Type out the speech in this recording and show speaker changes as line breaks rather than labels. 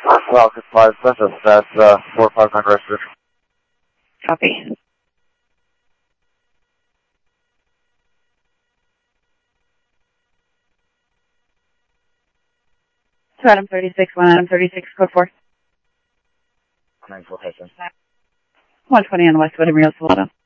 Falcon 5 Census, that's 459 registered.
Copy. To Adam 36, 1 Adam 36, code 4.
9 location.
120 on the Westwood in Rio Salado.